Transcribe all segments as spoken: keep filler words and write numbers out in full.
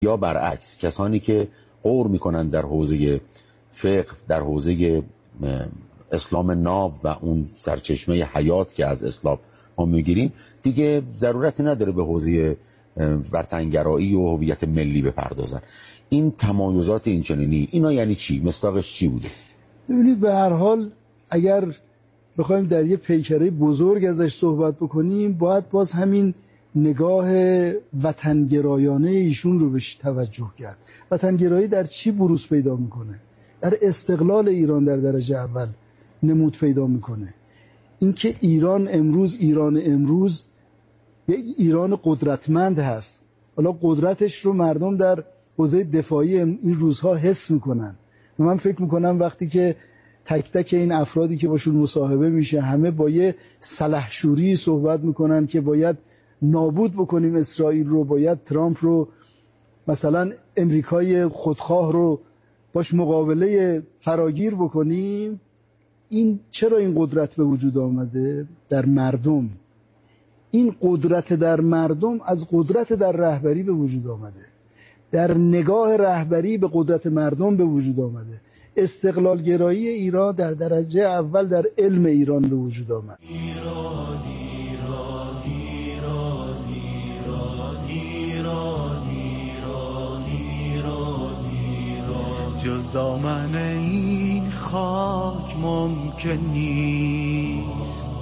یا برعکس کسانی که غور میکنن در حوزه فقه، در حوزه اسلام ناب و اون سرچشمه حیات که از اسلام ما میگیریم، دیگه ضرورتی نداره به حوزه وطنگرایی و هویت ملی بپردازن. این تمایزات این چنینی اینا یعنی چی؟ مصداقش چی بوده؟ ببینید به هر حال اگر بخوایم در یه پیکره بزرگ ازش صحبت بکنیم باید باز همین نگاه وطنگرایانه ایشون رو بهش توجه کرد. وطنگرایی در چی بروز پیدا میکنه؟ در استقلال ایران در درجه اول نمود پیدا میکنه. اینکه ایران امروز ایران امروز یک ایران قدرتمند هست. حالا قدرتش رو مردم در حوزه دفاعی این روزها حس میکنن. من فکر میکنم وقتی که تک تک این افرادی که باشون مصاحبه میشه همه با یه سلحشوری صحبت میکنن که باید نابود بکنیم اسرائیل رو، باید ترامپ رو مثلا امریکای خودخواه رو باش مقابله فراگیر بکنیم. این چرا این قدرت به وجود آمده؟ در مردم. این قدرت در مردم از قدرت در رهبری به وجود آمده، در نگاه رهبری به قدرت مردم به وجود آمده. استقلال گرایی ایران در درجه اول در علم ایران به وجود آمد. ایران ایران ایران ایران ایران ایران ایران ایران جز دامن این خاک ممکن نیست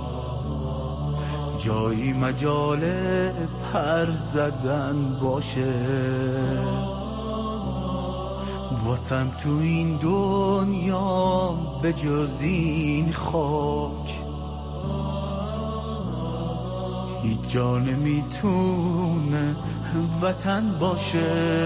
جایی مجال پر زدن باشه. واسم تو این دنیا به جز این خاک هیچ جا نمیتونه وطن باشه.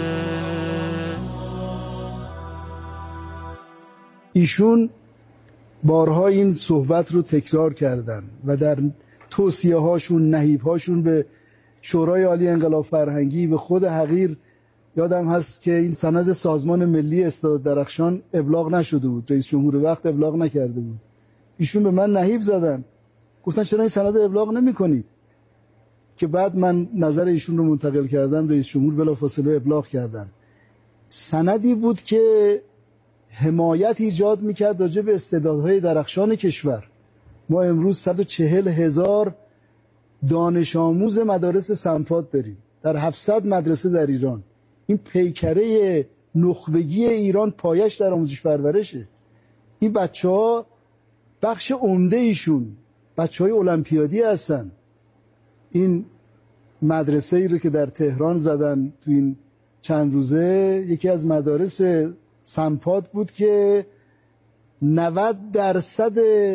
ایشون بارها این صحبت رو تکرار کردن و در توصیه هاشون نهیب هاشون به شورای عالی انقلاب فرهنگی به خود حقیر یادم هست که این سند سازمان ملی استعداد درخشان ابلاغ نشده بود، رئیس جمهور وقت ابلاغ نکرده بود. ایشون به من نهیب زدن، گفتن چرا این سند ابلاغ نمی کنید؟ که بعد من نظر ایشون رو منتقل کردم، رئیس جمهور بلافاصله ابلاغ کردن. سندی بود که حمایت ایجاد میکرد راجع به استعدادهای درخشان کشور. ما امروز صد و چهل هزار دانش آموز مدارس سمپاد داریم در هفتصد مدرسه در ایران. این پیکره نخبگی ایران پایش در آموزش پرورشه. این بچه ها بخش عمده ایشون بچه های المپیادی هستن. این مدرسه ای رو که در تهران زدن تو این چند روزه یکی از مدارس سمپاد بود که نود درصد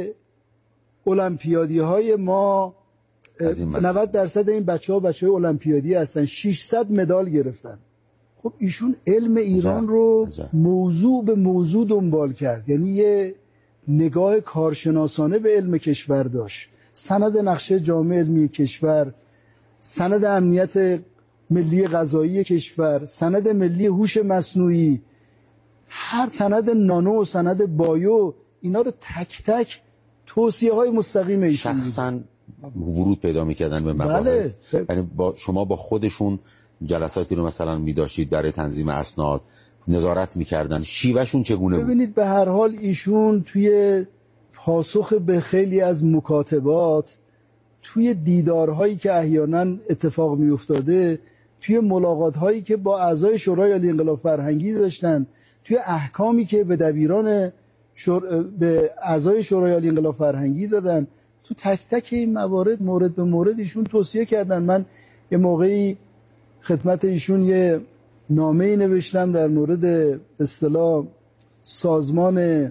المپیادی های ما نود درصد این بچه ها بچه های المپیادی هستن، ششصد مدال گرفتن. خب ایشون علم ایران رو موضوع به موضوع دنبال کرد، یعنی یه نگاه کارشناسانه به علم کشور داشت. سند نقشه جامع علمی کشور، سند امنیت ملی غذایی کشور، سند ملی هوش مصنوعی، هر سند نانو و سند بایو، اینا رو تک تک توصیه های مستقیم ایشون شخصا ورود پیدا میکردن به مباحث. بله. یعنی با شما با خودشون جلساتی رو مثلا میداشتید برای تنظیم اسناد، نظارت میکردن، شیوهشون چگونه بود؟ ببینید به هر حال ایشون توی پاسخ به خیلی از مکاتبات، توی دیدارهایی که احیانا اتفاق میافتاده، توی ملاقاتهایی که با اعضای شورای عالی انقلاب فرهنگی داشتن، توی احکامی که به دبیران شور... به اعضای شورای عالی انقلاب فرهنگی دادن، تو تک تک این موارد مورد به مورد ایشون توصیه کردن. من یه موقعی خدمت ایشون یه نامه‌ای نوشتم در مورد به اصطلاح سازمان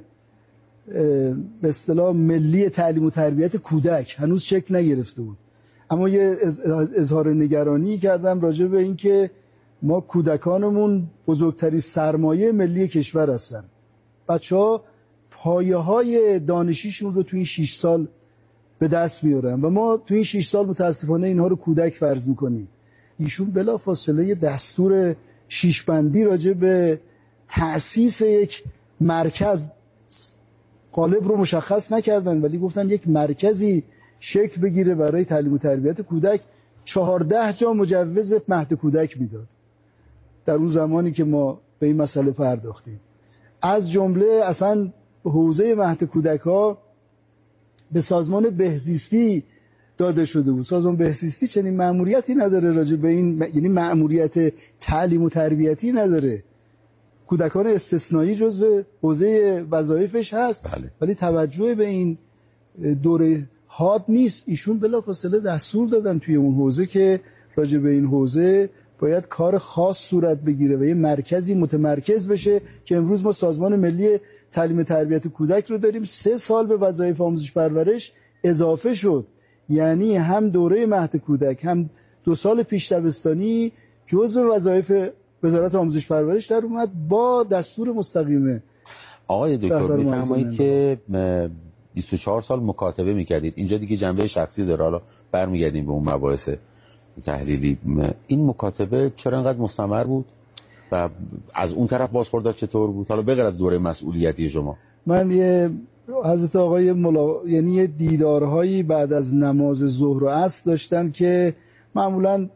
به اصطلاح ملی تعلیم و تربیت کودک، هنوز شکل نگرفته بود، اما یه اظهار نگرانی کردم راجع به این که ما کودکانمون بزرگترین سرمایه ملی کشور هستن. بچه‌ها پایه های دانشیشون رو تو این شش سال به دست میارن و ما تو این شش سال متاسفانه اینها رو کودک فرض میکنیم. ایشون بلافاصله یه دستور شش بندی راجع به تأسیس یک مرکز، قالب رو مشخص نکردن ولی گفتن یک مرکزی شکل بگیره برای تعلیم و تربیت کودک. چهارده جا مجوز مهد کودک میداد. در اون زمانی که ما به این مسئله پرداختیم. از جمله اصلا حوزه مهد کودک‌ها به سازمان بهزیستی داده شده بود. سازمان بهزیستی چنین مأموریتی نداره راجع به این، یعنی مأموریت تعلیم و تربیتی نداره. کودکان استثنایی جزو حوزه وظایفش هست، بله. ولی توجه به این دوره حاد نیست. ایشون بلافاصله دستور دادن توی اون حوزه که راجع به این حوزه باید کار خاص صورت بگیره و یه مرکزی متمرکز بشه که امروز ما سازمان ملی تعلیم تربیت کودک رو داریم. سه سال به وظایف آموزش پرورش اضافه شد، یعنی هم دوره مهد کودک هم دو سال پیش دبستانی جزو وظایف وزارت آموزش پرورش در اومد با دستور مستقیمه. آقای دکتر میفرمایید که بیست و چهار سال مکاتبه میکردید، اینجا دیگه جنبه شخصی داره، حالا برمیگردیم به اون مباحث تحلیلی. این مکاتبه چرا انقدر مستمر بود و از اون طرف بازخوردات چطور بود، حالا بغیر از دوره مسئولیتی شما؟ من یه حضرت آقای ملا... یعنی یه دیدارهایی بعد از نماز ظهر و عصر داشتن که معمولاً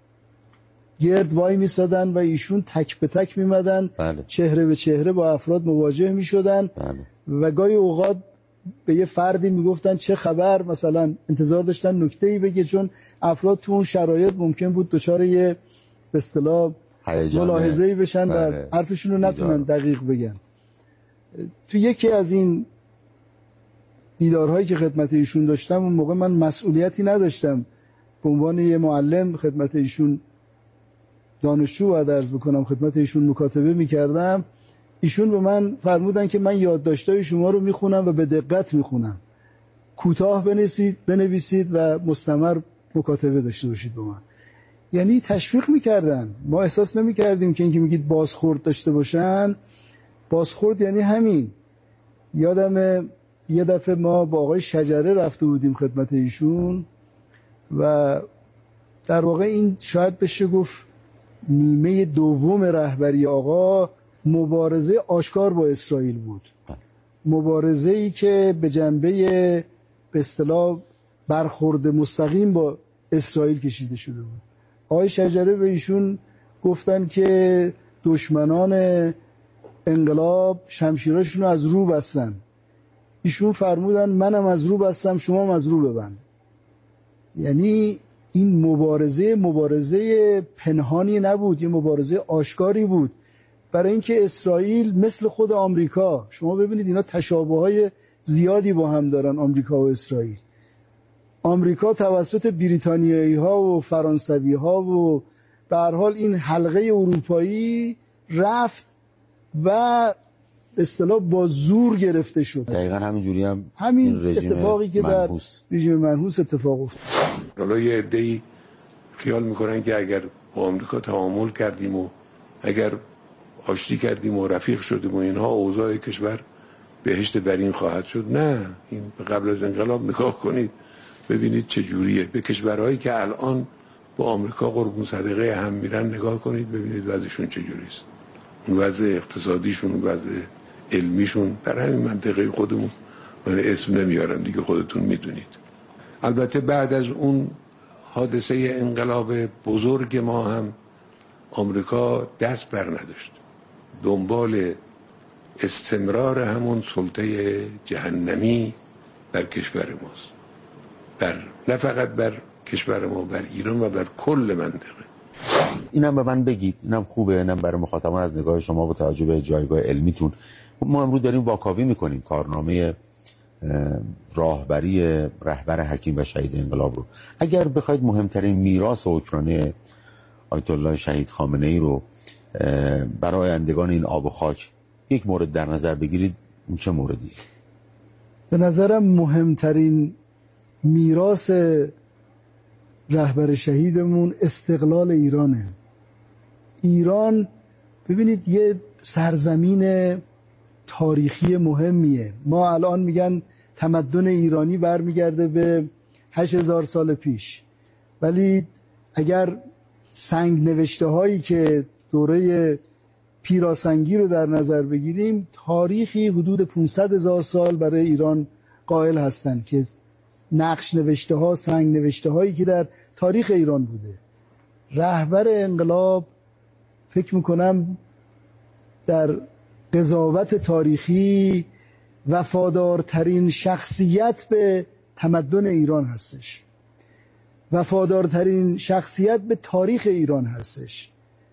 گرد وای میسادن و ایشون تک به تک میمدن، بله. چهره به چهره با افراد مواجه میشدن، بله. و گاهی اوقات به یه فردی میگفتن چه خبر، مثلا انتظار داشتن نکته‌ای بگه، چون افراد تو اون شرایط ممکن بود دچار یه به اصطلاح ملاحظه‌ای بشن، بله. و حرفشون رو نتونن دقیق بگن. تو یکی از این دیدارهایی که خدمت ایشون داشتم، اون موقع من مسئولیتی نداشتم، به عنوان یه معلم خدمت ایشون دانشجو باید عرض بکنم، خدمت ایشون مکاتبه میکردم. ایشون به من فرمودن که من یادداشت‌های شما رو میخونم و به دقت میخونم، کوتاه بنویسید بنویسید و مستمر مکاتبه داشته باشید با من. یعنی تشویق میکردن. ما احساس نمیکردیم که اینکه میگید بازخورد داشته باشن، بازخورد یعنی همین. یادم یه دفعه ما با آقای شجره رفته بودیم خدمت ایشون و در واقع این شاید بشه گفت نیمه دوم رهبری آقا مبارزه آشکار با اسرائیل بود. مبارزه‌ای که به جنبه به اصطلاح برخورد مستقیم با اسرائیل کشیده شده بود. آقای شجره به ایشون گفتن که دشمنان انقلاب شمشیراشون رو از رو بستن. ایشون فرمودن منم از رو بستم، شما هم از رو ببند. یعنی این مبارزه مبارزه پنهانی نبود، یه مبارزه آشکاری بود، برای اینکه اسرائیل مثل خود آمریکا، شما ببینید اینا تشابه‌های زیادی با هم دارن، آمریکا و اسرائیل. آمریکا توسط بریتانیایی‌ها و فرانسوی‌ها و به هر حال این حلقه اروپایی رفت و به اصطلاح با زور گرفته شد. دقیقاً همینجوری هم همین اتفاقی که در رژیم منحوس اتفاق افتاد. حالا یه عده‌ای خیال میکنن که اگر با آمریکا تعامل کردیم و اگر آشتی کردیم و رفیق شدیم و اینها، اوضاع کشور بهشت برین خواهد شد. نه، این قبل از انقلاب نگاه کنید ببینید چه جوریه. به کشورهایی که الان با آمریکا قربون صدقه هم میرن نگاه کنید ببینید وضعشون چه جوریست. اون وضع اقتصادیشون، اون وضع علمیشون در همین منطقه خودمون، من اسم نمیارم دیگه، خودتون میدونید. البته بعد از اون حادثه انقلاب بزرگ ما هم آمریکا دست بر نداشت، دنبال استمرار همون سلطه جهنمی بر کشور ماست، بر نه فقط بر کشور ما، بر ایران و بر کل منطقه. اینم به من بگید، اینم خوبه، اینم برای مخاطبان از نگاه شما با توجه به جایگاه علمیتون. ما امروز داریم واکاوی میکنیم کارنامه راهبری رهبر حکیم و شهید انقلاب رو. اگر بخواید مهمترین میراث اوکراینی آیت الله شهید خامنه ای رو برای آیندگان این آب و خاک یک مورد در نظر بگیرید، اون چه موردیه؟ به نظرم مهمترین میراث رهبر شهیدمون استقلال ایرانه. ایران ببینید یه سرزمین تاریخی مهمیه. ما الان میگن تمدن ایرانی برمیگرده به هشت هزار سال پیش، ولی اگر سنگ نوشته هایی که دوره پیراسنگی رو در نظر بگیریم، تاریخی حدود پانصد هزار سال برای ایران قائل هستند که نقش نوشته ها، سنگ نوشته هایی که در تاریخ ایران بوده. رهبر انقلاب فکر میکنم در قضاوت تاریخی وفادارترین شخصیت به تمدن ایران هستش، وفادارترین شخصیت به تاریخ ایران هستش،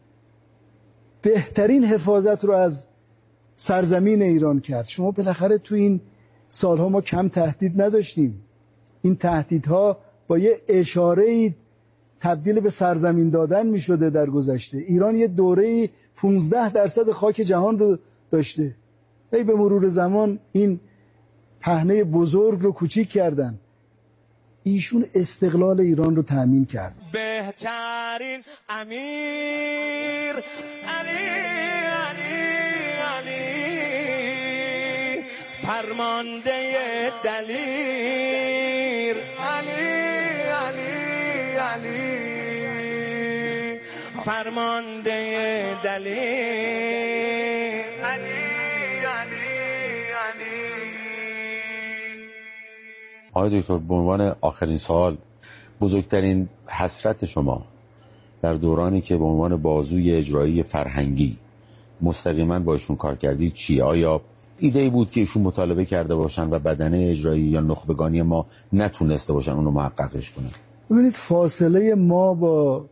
بهترین حفاظت رو از سرزمین ایران کرد. شما بالاخره تو این سالها ما کم تهدید نداشتیم، این تهدیدها با یه اشاره‌ای تبدیل به سرزمین دادن می شده. در گذشته ایران یه دوره‌ای پانزده درصد خاک جهان رو داشته، ای به مرور زمان این پهنه بزرگ رو کوچیک کردن. ایشون استقلال ایران رو تأمین کرد. بهترین امیر علی علی علی، فرمانده دلیر علی علی علی، فرمانده دلیر علی علی علی. آقای دکتر، به عنوان آخرین سوال، بزرگترین حسرت شما در دورانی که به عنوان بازوی اجرایی فرهنگی مستقیما با ایشون کار کردید چیه؟ آیا ایده‌ای بود که ایشون مطالبه کرده باشن و بدنه اجرایی یا نخبگانی ما نتونسته باشن اونو محققش کنن؟ ببینید، فاصله ما با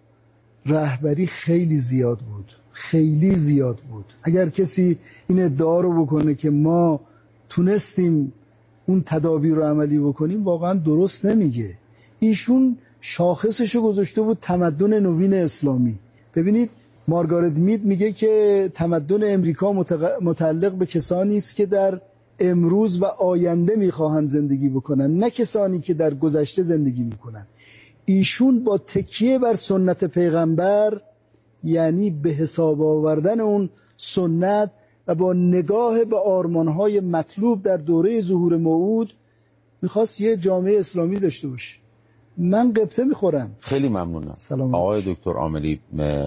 رهبری خیلی زیاد بود، خیلی زیاد بود. اگر کسی این ادعا رو بکنه که ما تونستیم اون تدابیر رو عملی بکنیم، واقعا درست نمیگه. ایشون شاخصشو گذاشته بود تمدن نوین اسلامی. ببینید، مارگارت مید میگه که تمدن امریکا متعلق به کسانی است که در امروز و آینده میخواهند زندگی بکنن، نه کسانی که در گذشته زندگی میکنن. ایشون با تکیه بر سنت پیغمبر، یعنی به حساب آوردن اون سنت و با نگاه به آرمانهای مطلوب در دوره ظهور موعود، میخواست یه جامعه اسلامی داشته باشه. من قبطه میخورم. خیلی ممنونم. سلام آقای دکتر عاملی،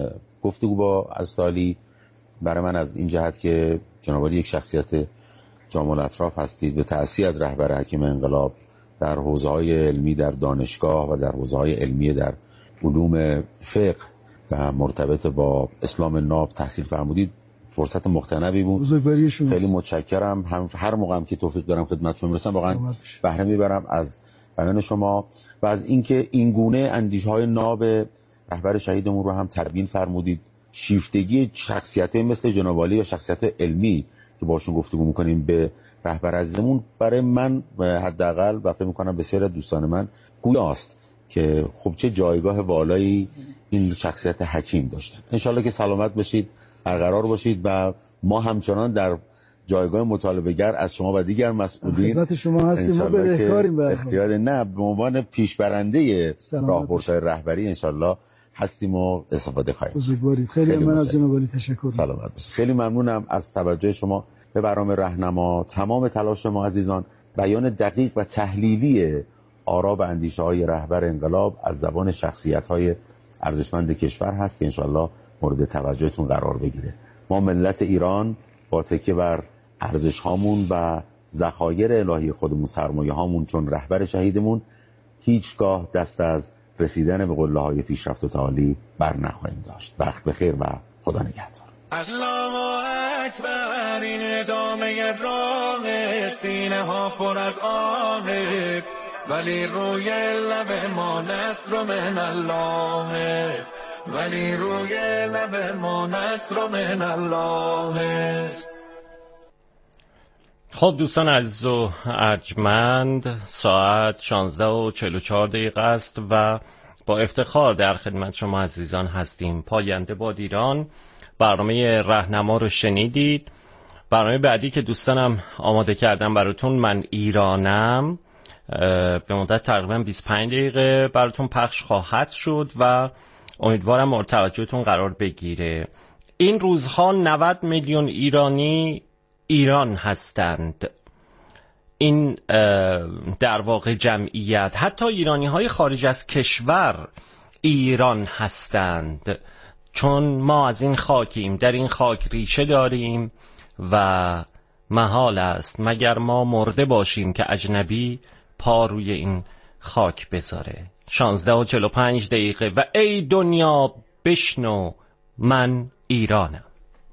گفتگو با عزیزعالی برای من از این جهت که جناب عالی یک شخصیت جامع الاطراف هستید، به تأثیر از رهبر حکیم انقلاب در حوزه‌های علمی در دانشگاه و در حوزه‌های علمی در علوم فقه و مرتبط با اسلام ناب تحصیل فرمودید. فرصت مقتنعی بود. بزرگواری شما. خیلی متشکرم. هم هر موقع هم که توفیق دارم خدمت شما میرسم، واقعا بهره میبرم از بیان شما و از اینکه این گونه اندیشه‌های ناب رهبر شهیدمون رو هم تبیین فرمودید. شیفتگی شخصیت‌های مثل جناب عالی و شخصیت علمی که باشون گفتگو می‌کنیم به رهبر عزیزمون، برای من حداقل و فکر می‌کنم بسیار از دوستان من گویاست که خب چه جایگاه والایی این شخصیت حکیم داشتن. انشالله که سلامت باشید، برقرار باشید و ما همچنان در جایگاه مطالبه‌گر از شما و دیگر مسئولین خدمت شما هستیم. ما بدهکاریم به اختیار نه به عنوان پیشبرنده راهبردهای رهبری انشالله هستیم و استفاده خواهیم. بزرگوارید. خیلی, خیلی من از جناب عالی تشکر. سلامت باشید. خیلی ممنونم از توجه شما به برنامه راهنما. تمام تلاش ما عزیزان بیان دقیق و تحلیلی آرا و اندیشه‌های رهبر انقلاب از زبان شخصیت‌های ارزشمند کشور هست که انشالله مورد توجهتون قرار بگیره. ما ملت ایران با تکیه بر ارزش هامون و ذخایر الهی خودمون، سرمایه هامون، چون رهبر شهیدمون، هیچگاه دست از رسیدن به قله های پیشرفت و تعالی بر نخواهیم داشت. وقت بخیر و خدا نگهدار. الله اکبر، این ادامه راه، سینه ها پر از آه، ولی روی لب ما نصر من الله، ولی روی لب ما نصر من الله. خب دوستان عزیز و ارجمند، ساعت شانزده و چهل و چهار دقیقه است و با افتخار در خدمت شما عزیزان هستیم. پاینده باد ایران، برنامه راهنما رو شنیدید. برنامه بعدی که دوستانم آماده کردم براتون، من ایرانم، به مدت تقریبا بیست و پنج دقیقه براتون پخش خواهد شد و امیدوارم مورد توجهتون قرار بگیره. این روزها نود میلیون ایرانی ایران هستند. این در واقع جمعیت، حتی ایرانی های خارج از کشور ایران هستند، چون ما از این خاکیم، در این خاک ریشه داریم و محال است مگر ما مرده باشیم که اجنبی پا روی این خاک بذاره. شانزده و چهل و پنج دقیقه و ای دنیا بشنو من ایرانم.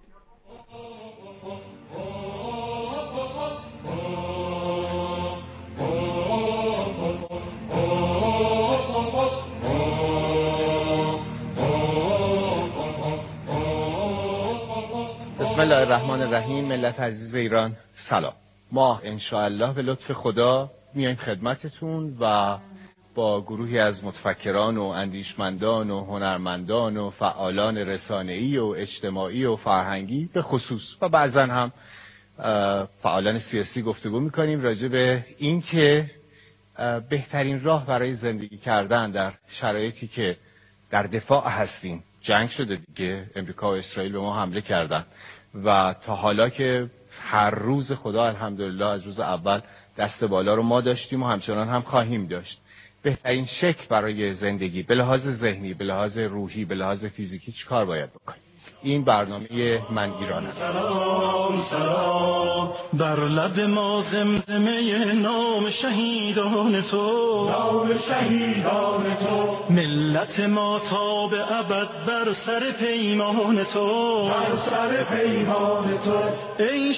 بسم الله الرحمن الرحیم. ملت عزیز ایران سلام. ما انشاءالله به لطف خدا میایم خدمتتون و با گروهی از متفکران و اندیشمندان و هنرمندان و فعالان رسانه‌ای و اجتماعی و فرهنگی به خصوص و بعضا هم فعالان سیاسی گفتگو میکنیم راجع به این که بهترین راه برای زندگی کردن در شرایطی که در دفاع هستیم. جنگ شده دیگه، امریکا و اسرائیل به ما حمله کردن و تا حالا که هر روز خدا الحمدلله از روز اول دست بالا رو ما داشتیم و همچنان هم خواهیم داشت. بهترین شکل برای زندگی به لحاظ ذهنی، به لحاظ روحی، به لحاظ فیزیکی چی کار باید بکنیم؟ این برنامه من ایران است. سلام سلام بر لب ما زمزمه نام شهیدان تو، نام شهیدان تو. ملت ما تا به ابد بر سر پیمان تو، بر سر پیمان تو. ای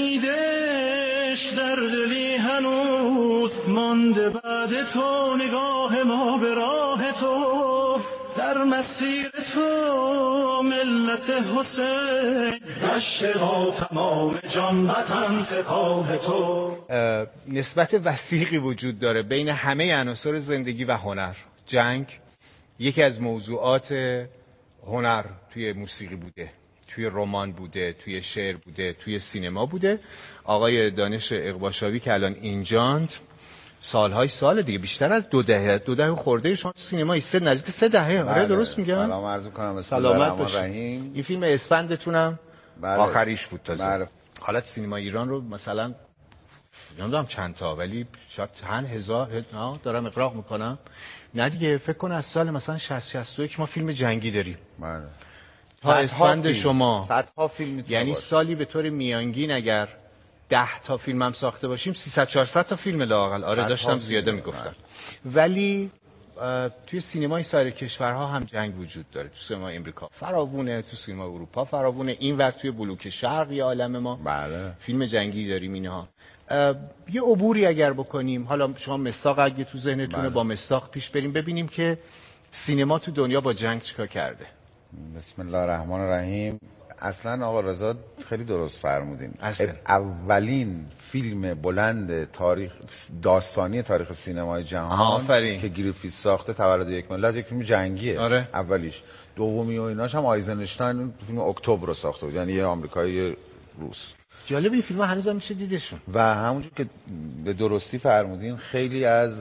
شهیدش در دلی هنوز مانده بعد تو، نگاه ما به راه تو، در مسیر تو ملت حسین گشته با تمام جان وطن سپاه تو. نسبت وثیقی وجود داره بین همه عناصر زندگی و هنر. جنگ یکی از موضوعات هنر توی موسیقی بوده، توی رمان بوده، توی شعر بوده، توی سینما بوده. آقای دانش اقباشاوی که الان اینجاند سالهای سال دیگه، بیشتر از دو دهه دو دهه خورده شما سینمایی، سه نزدیک سه دهه. آره درست میگم؟ سلام عرض می‌کنم. سلامت باشید. این فیلم اسفندتونم بله. آخریش بود تازه. بله. حالا سینما ایران رو مثلا نمیدونم چند تا ولی شاید چند هزار ها دارم اقراق میکنم. نه دیگه فکر کن از سال مثلا شصت شصت و یک ما فیلم جنگی داریم. بله. تا اسفند شما صدها فیلم، یعنی باید. سالی به طور میانگین اگر ده تا فیلم هم ساخته باشیم سیصد چهارصد تا فیلم لااقل. آره داشتم زیاده میگفتم. ولی توی سینمای سایر کشورها هم جنگ وجود داره. تو سینما امریکا فراوونه، تو سینما اروپا فراوونه، اینور توی بلوک شرقی عالم ما بله. فیلم جنگی داریم. اینها یه عبوری اگر بکنیم، حالا شما مستاق اگه تو ذهنتونه بله. با مستاق پیش بریم ببینیم که سینما تو دنیا با جنگ چیکار کرده. بسم الله الرحمن الرحیم. اصلا آقا رضا خیلی درست فرمودین. اولین فیلم بلند تاریخ داستانی تاریخ سینمای جهان آفرین. که گریفیس ساخته تولد یک ملت یک فیلم جنگیه. آره. اولیش. دومی و ایناش هم آیزنشتاین فیلم اکتبر رو ساخته بود، یعنی یه آمریکایی روس. جالب این فیلم هنوز هم میشه دیدشون. و همونجور که به درستی فرمودین خیلی از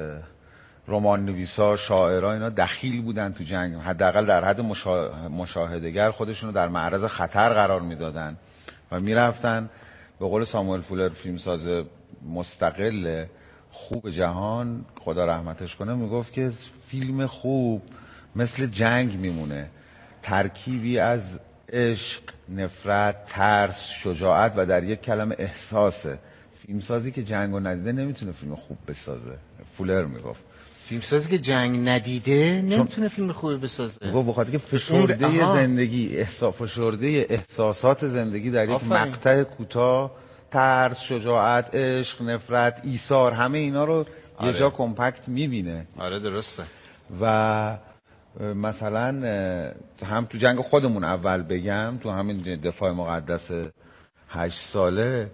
رمان نویسا، شاعرها اینا دخیل بودن تو جنگ، حداقل در حد مشا... مشاهدهگر خودشونو در معرض خطر قرار میدادن و میرفتن. به قول ساموئل فولر فیلمساز مستقل خوب جهان خدا رحمتش کنه میگفت که فیلم خوب مثل جنگ میمونه، ترکیبی از عشق، نفرت، ترس، شجاعت و در یک کلمه احساسه. فیلمسازی که جنگو ندیده نمیتونه فیلم خوب بسازه. فولر میگفت فیلمسازی که جنگ ندیده نمیتونه فیلم خوبی بسازه. گفت بخاطر که فشرده زندگی، احساس فشرده احساسات زندگی در یک آفرین. مقطع کوتاه، ترس، شجاعت، عشق، نفرت، ایثار، همه اینا رو آره. یه جا کمپکت میبینه. آره درسته. و مثلا هم تو جنگ خودمون اول بگم، تو همین دفاع مقدس هشت ساله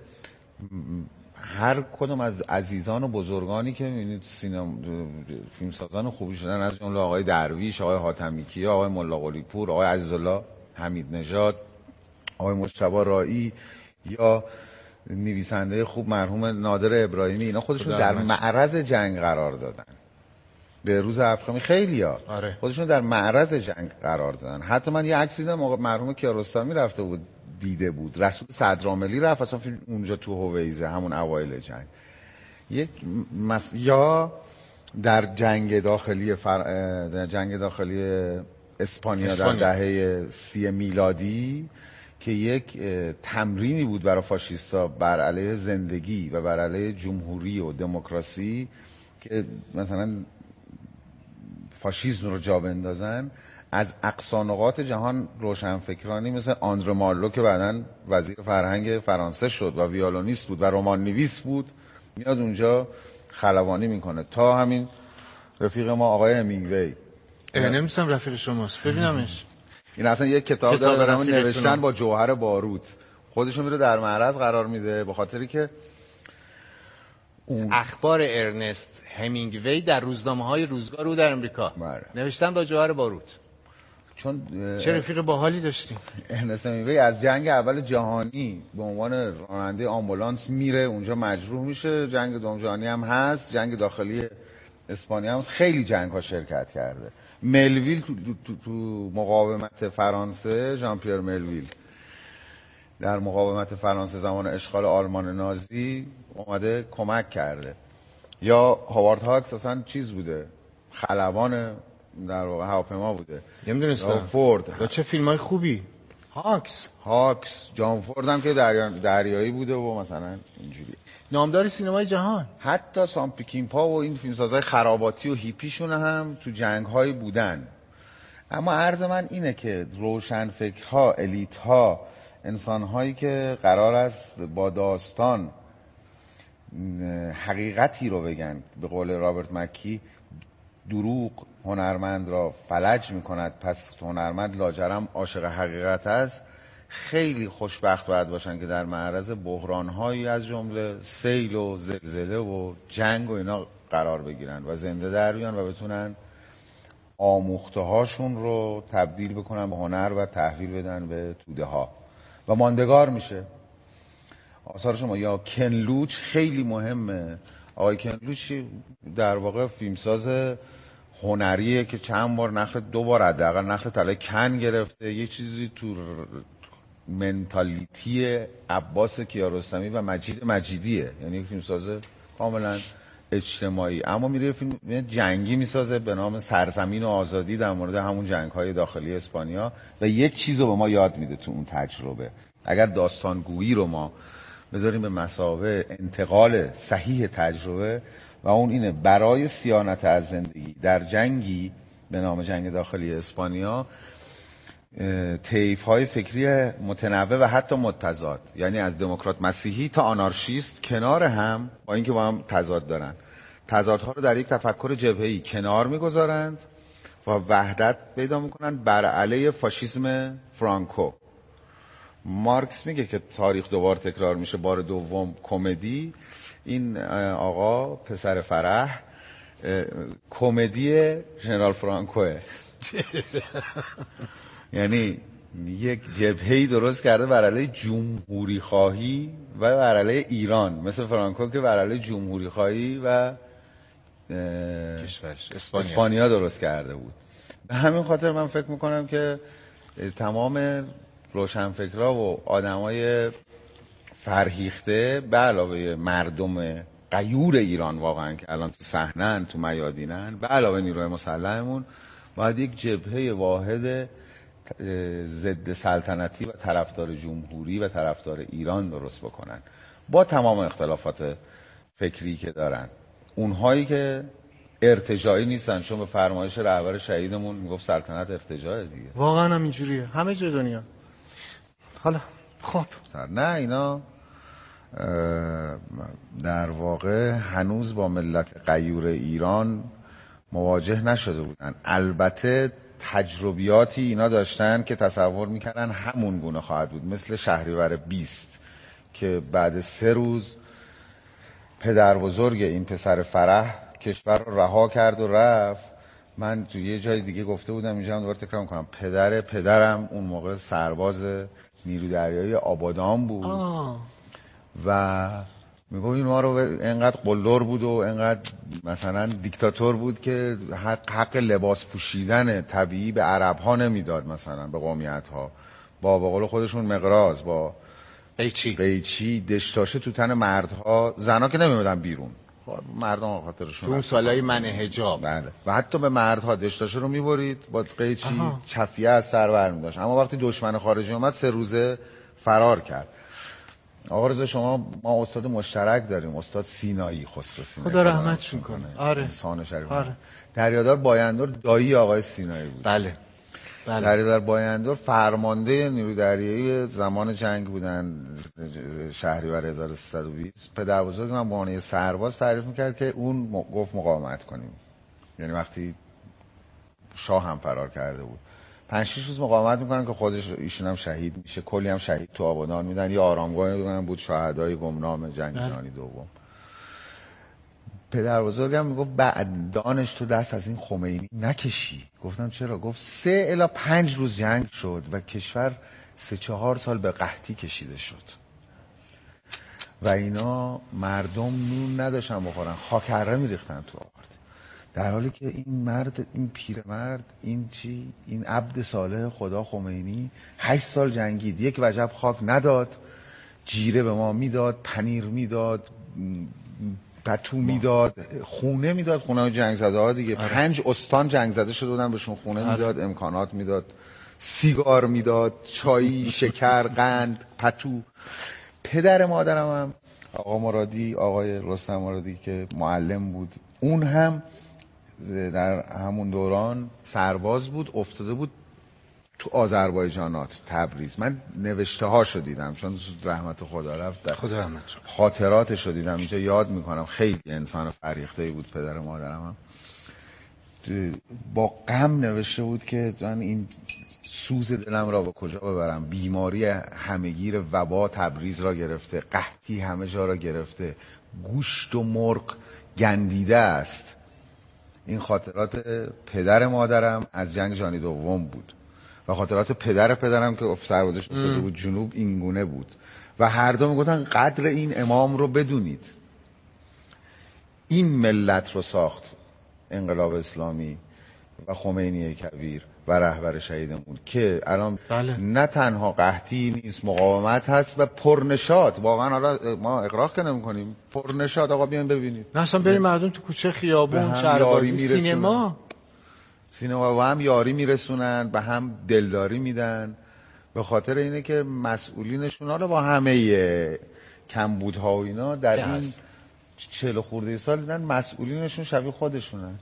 هر کدوم از عزیزان و بزرگانی که می‌بینید سینما فیلمسازان خوبی شدن، از جمله آقای درویش، آقای حاتمی کیا، آقای ملا قلی پور، آقای عزیزالله حمید نژاد، آقای مجتبی رایی یا نویسنده خوب مرحوم نادر ابراهیمی، اینا خودشون در معرض جنگ قرار دادن. به روز افخمی خیلیا آره. خودشون در معرض جنگ قرار دادن. حتی من یه عکسی دیدم مرحوم کیارستمی رفته بود دیده بود، رسول صدرعاملی رفت اصلا اونجا تو هویزه همون اوایل جنگ. یک مس... یا در جنگ داخلی فر... در جنگ داخلی اسپانیا, اسپانیا در دهه سی میلادی که یک تمرینی بود برای فاشیستا بر علیه زندگی و بر علیه جمهوری و دموکراسی که مثلا فاشیسم رو جا بندازن. از اقصا نقاط جهان روشنفکرانی مثل آندره مارلو که بعداً وزیر فرهنگ فرانسه شد و ویولونیست بود و رمان نویس بود میاد اونجا خلبانی میکنه، تا همین رفیق ما آقای همینگوی. نمیستم رفیق شماست، ببینمش. این اصلا یک کتاب داره برام نوشتن با جوهر باروت، خودشون میره در معرض قرار میده به خاطری که اون اخبار ارنست همینگوی در روزنامه‌های روزگار او در امریکا بره. نوشتن با جوهر باروت. چون چه رفیق باحالی داشتیم. ارنست همینگوی از جنگ اول جهانی به عنوان راننده آمبولانس میره اونجا، مجروح میشه. جنگ دوم جهانی هم هست، جنگ داخلی اسپانیا هم خیلی جنگ ها شرکت کرده. ملویل تو, تو, تو, تو مقاومت فرانسه، ژان پیر ملویل در مقاومت فرانسه زمان اشغال آلمان نازی اومده کمک کرده. یا هاوارد هاکس اصلا چیز بوده، خلبان در واقع هواپیما بوده. نمیدونستم. فورد و چه فیلمای خوبی. هاکس هاکس جان فورد هم که دریا... دریایی بوده و مثلا اینجوری نامدار سینمای جهان. حتی سام پیکینپا و این فیلمسازهای خراباتی و هیپیشون هم تو جنگ‌هایی بودن. اما عرض من اینه که روشنفکرها، الیت‌ها، انسان‌هایی که قرار است با داستان حقیقتی رو بگن، به قول رابرت مکی دروغ هنرمند را فلج می‌کند، پس هنرمند لاجرم عاشق حقیقت است، خیلی خوشبخت باید باشن که در معرض بحران‌هایی از جمله سیل و زلزله و جنگ و اینا قرار بگیرن و زنده در بیان و بتونن آموخته هاشون رو تبدیل بکنن به هنر و تحویل بدن به توده ها و ماندگار میشه. آثار شما یا کنلوچ خیلی مهمه. آقای کنلوچ در واقع فیلمساز هنریه که چند بار نخل دو بار حداقل نخل طلای کن گرفته. یه چیزی تو منتالیتی عباس کیارستمی و مجید مجیدیه، یعنی فیلمساز کاملا اجتماعی، اما میره فیلم جنگی میسازه به نام سرزمین و آزادی در مورد همون جنگ‌های داخلی اسپانیا و یک چیزو به ما یاد میده تو اون تجربه. اگر داستانگویی رو ما بذاریم به مثابه انتقال صحیح تجربه و اون اینه برای صیانت از زندگی در جنگی به نام جنگ داخلی اسپانیا طیف‌های فکری متنوع و حتی متضاد، یعنی از دموکرات مسیحی تا آنارشیست کنار هم، با اینکه با هم تضاد دارن، تضادها رو در یک تفکر جبهه‌ای کنار می‌گذارند و وحدت پیدا می‌کنن بر علیه فاشیسم فرانکو. مارکس میگه که تاریخ دوبار تکرار میشه، بار دوم کمدی. این آقا پسر فرح کمدی ژنرال فرانکوه. یعنی یک جبهه‌ای درست کرده بر علیه جمهوری خواهی و بر علیه ایران، مثل فرانکو که بر علیه جمهوری خواهی و کشورش اسپانیا. اسپانیا درست کرده بود. به همین خاطر من فکر میکنم که تمام روشنفکرها و آدمای فرهیخته به علاوه مردم غیور ایران واقعا که الان تو صحنه‌ان، تو میادینن، به علاوه نیروی مسلحمون، باید یک جبهه واحد ضد سلطنتی و طرفدار جمهوری و طرفدار ایران درست بکنن، با تمام اختلافات فکری که دارن. اونهایی که ارتجاعی نیستن، چون به فرمایش رهبر شهیدمون میگفت سلطنت ارتجاعه دیگه. واقعا هم اینجوریه همه جای دنیا. حالا خب نه، اینا در واقع هنوز با ملت غیور ایران مواجه نشده بودن. البته تجربیاتی اینا داشتن که تصور میکردن همون گونه خواهد بود، مثل شهریور بیست که بعد سه روز پدر بزرگ این پسر فرح کشور رو رها کرد و رفت. من تو یه جای دیگه گفته بودم، اینجا هم دوباره تکرار میکنم، پدر پدرم اون موقع سرباز نیرو دریایی آبادان بود. آه. و میگو این ما رو انقدر قلدر بود و انقدر مثلا دیکتاتور بود که حق, حق لباس پوشیدن طبیعی به عرب ها نمیداد، مثلا به قومیت ها، با به قول خودشون مقراض، با قیچی قیچی دشتاشه تو تن مردها، زنا که نمیدادن بیرون، مردم خاطرشون اون سالای منع حجاب. بله. و حتی به مردها دشتاشه رو میبرید با قیچی، چفیه از سر برمی‌داشت. اما وقتی دشمن خارجی اومد سه روزه فرار کرد. آقا رضا شما ما استاد مشترک داریم، استاد سینایی، خسرو سینایی، خدا رحمتشون کنه. آره انسان شریف. آره. دریادار بایندور دایی آقای سینایی بود. بله. بله. در در بایندور فرمانده نیروی دریایی زمان جنگ بودن، شهریور هزار و سیصد و بیست. پدر بزرگ من به عنوان سرباز تعریف میکرد که اون گفت مقاومت کنیم، یعنی وقتی شاه هم فرار کرده بود پنج شش روز مقاومت میکنن که خودش ایشون هم شهید میشه، کلی هم شهید تو آبادان میدن، یه آرامگاهی بود شهدای گمنام جنگ جهانی دوم. پدر بزرگم میگفت بعد دانش تو دست از این خمینی نکشی. گفتم چرا؟ گفت سه الی پنج روز جنگ شد و کشور سه چهار سال به قحطی کشیده شد و اینا مردم نون نداشتن بخورن، خاکره میریختن تو آورد، در حالی که این مرد، این پیرمرد، این چی، این عبد صالح خدا خمینی هشت سال جنگید، یک وجب خاک نداد، جیره به ما میداد، پنیر میداد، پتو میداد، خونه میداد، خونه جنگ زده ها دیگه. آره. پنج استان جنگ زده شده بودن، بهشون خونه آره. میداد، امکانات میداد، سیگار میداد، چای، شکر، قند، پتو. پدر مادرم هم آقا مرادی، آقای رستم مرادی که معلم بود، اون هم در همون دوران سرباز بود، افتاده بود تو آذربایجانات، تبریز. من نوشته هاشو دیدم چون رحمت خدا رفت، خدا رحمت خاطراتشو دیدم اینجا یاد میکنم. خیلی انسان فریخته‌ای بود پدر مادرم هم. با غم نوشته بود که من این سوز دلم را به کجا ببرم، بیماری همهگیر وبا تبریز را گرفته، قحطی همه جا را گرفته، گوشت و مرغ گندیده است. این خاطرات پدر مادرم از جنگ جهانی دوم بود و خاطرات پدر پدرم که سربازش افتاده بود جنوب اینگونه بود و هر دو میگفتن قدر این امام رو بدونید. این ملت رو ساخت انقلاب اسلامی و خمینی کبیر و رهبر شهیدمون که الان بله. نه تنها قحطی نیست، مقاومت هست و پرنشاط. واقعا حالا ما اقراق که نمی‌کنیم، پرنشاط. آقا بیان ببینید، نه اصلا بریم مردم تو کوچه خیابون، شهربازی، سینما سینما و هم یاری میرسونن، به هم دلداری میدن، به خاطر اینه که مسئولینشون حالا با همه کمبودها و اینا در این چهل خورده سال دیدن مسئولینشون شبیه خودشونن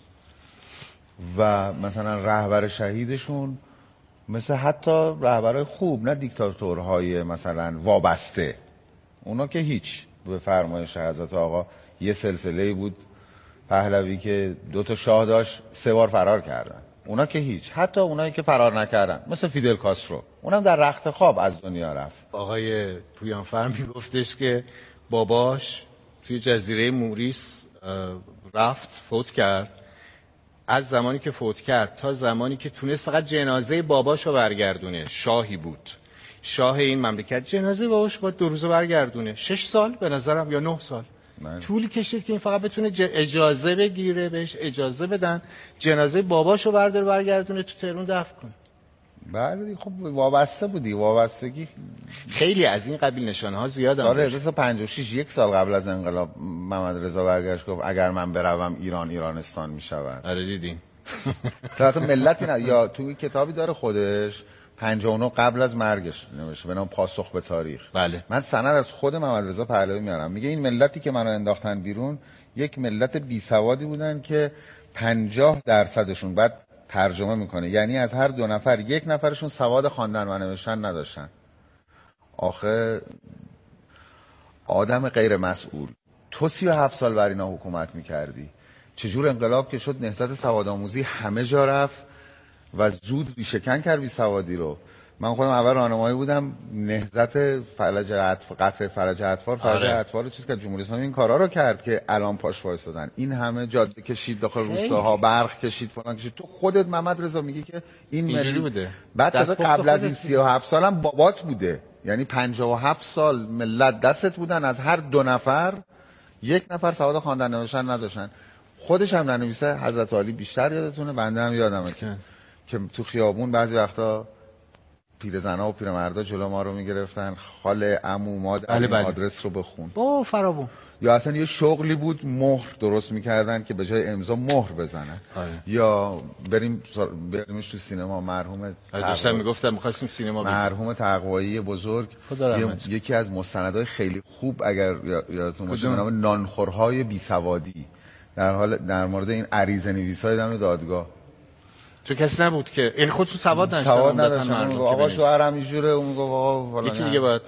و مثلا رهبر شهیدشون مثل حتی رهبرهای خوب، نه دیکتاتورهای مثلا وابسته. اونا که هیچ. به فرمایش حضرت آقا یه سلسله‌ای بود پهلوی که دو تا شاه داشت، سه بار فرار کردن. اونا که هیچ. حتی اونایی که فرار نکردن مثل فیدل کاسترو، اونم در رخت خواب از دنیا رفت. آقای پویانفر میگفتش که باباش توی جزیره موریس رفت فوت کرد، از زمانی که فوت کرد تا زمانی که تونست فقط جنازه باباشو برگردونه، شاهی بود، شاه این مملکت، جنازه باباش باید دو روزه برگردونه، شش سال به نظرم یا نه سال من. طول کشید که این فقط بتونه اجازه بگیره، بهش اجازه بدن جنازه باباشو برداره برگردونه تو تهران دفن کنه. بله خب وابسته بودی، وابستگی خیلی از این قبیل نشانه ها زیاد. سال هزار و پنجاه و شش یک سال قبل از انقلاب محمد رضا برگشت گفت اگر من بروم ایران ایرانستان می شود. آره دیدین. اصلا ملتی نه. یا توی کتابی داره خودش پنجاه و نه قبل از مرگش نوشته به نام پاسخ به تاریخ. بله. من سند از خود محمد رضا پهلوی میارم، میگه این ملتی که منو انداختن بیرون یک ملت بی سوادی بودن که پنجاه درصدشون، بعد ترجمه میکنه، یعنی از هر دو نفر یک نفرشون سواد خواندن و نوشتن نداشتن. آخه آدم غیر مسئول، تو سی و هفت سال بر اینا حکومت میکردی، چجور انقلاب که شد نهضت سواد آموزی همه جا رفت و زود ریشه‌کن کرد بی سوادی رو. من خودم اول راهنمایی بودم نهضت فلج اطفال، قطع فلج اطفال، فلج اطفال رو چیز که جمهوری اسلامی این کارا رو کرد که الان پاش وایسادن. این همه جاده کشید داخل روستاها، برق کشید، فلان کشید. تو خودت محمد رضا میگی که این اینجوری بوده. بعد قبل از این سی و هفت سالم بابات بوده، یعنی پنجاه و هفت سال ملت دستت بودن، از هر دو نفر یک نفر سواد خواندن نوشتن نداشتن. خودش هم ننویسه حضرت علی بیشتر یادتونه، بنده هم یادمه که که تو خیابون بعضی وقتا پیرزنا و پیرمردا جلو ما رو میگرفتن، خاله، عمو، مادر، آدرس رو بخون. با فراوون. یا اصلا یه شغلی بود مهر درست میکردن که به جای امضا مهر بزنن. آره. یا بریم بریمش تو سینما. مرحوم داشتم میگفتم می‌خواستیم سینما بریم. مرحوم تقوایی بزرگ ی... یکی از مستندهای خیلی خوب اگر یادتون باشه به نام نانخورهای بیسوادی در حال در مورد این عریضه نویسای دم دادگاه چون کسی نبود که، یعنی خودشون سواد نداشتن. سواد نداشتن. آقا شوهرم اینجوره، اون میگه آقا فلان. یکی دیگه باید